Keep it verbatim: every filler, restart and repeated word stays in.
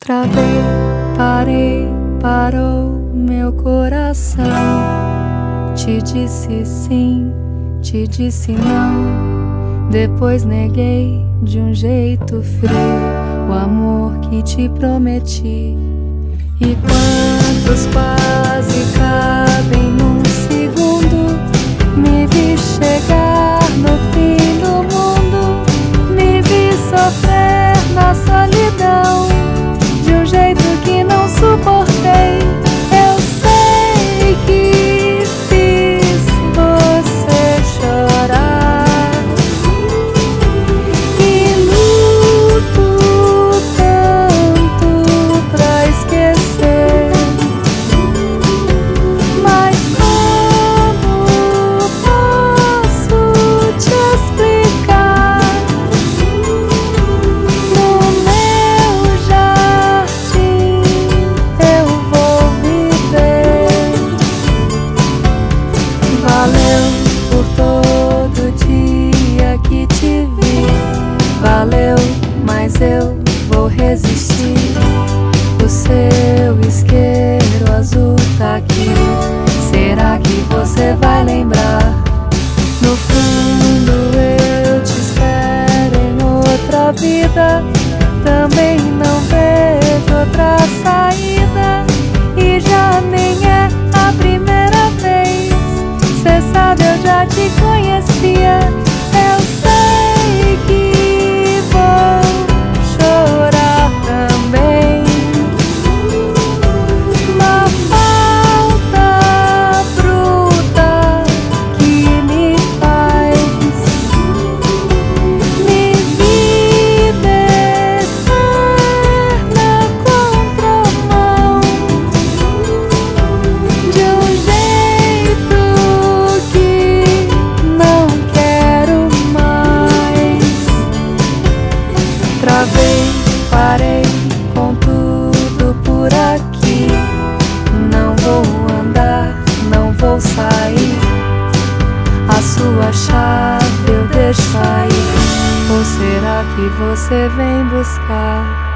Travei, parei, parou meu coração. Te disse sim, te disse não. Depois neguei de um jeito frio o amor que te prometi. E quantos quase cabem num segundo? Me vi chegar no fim do mundo, me vi sofrer na solidão de um jeito que não suportei. Eu sei que fiz você chorar e luto tanto pra esquecer, mas como posso te explicar? No meu jardim eu vou viver. Valeu por todo dia que te vi, valeu, mas eu vou resistir. O seu isqueiro azul tá aqui, será que você vai lembrar? No fundo eu te espero em outra vida, também não vejo outra saída. E já nem é a primeira vez, cê sabe, eu já te conhecia. Eu sei que vou chorar também. Uma falta bruta que me faz me vi descer na contramão de um jeito que não quero mais. Travei, parei com tudo por aqui. Não vou andar, não vou sair. A sua chave eu deixo aí. Ou será que você vem buscar?